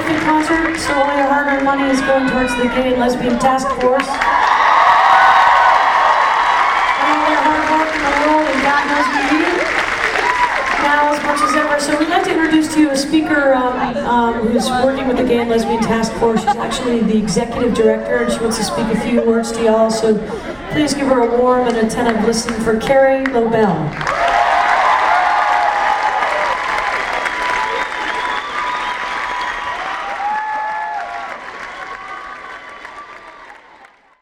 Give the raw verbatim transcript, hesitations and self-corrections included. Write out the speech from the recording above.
benefit concert, so all your hard-earned money is going towards the Gay and Lesbian Task Force. And all their hard work in the world, and God knows we need it now as much as ever. So we'd like to introduce to you a speaker um, um, who's working with the Gay and Lesbian Task Force. She's actually the executive director, and she wants to speak a few words to y'all. So please give her a warm and attentive listen for Carrie Lobel.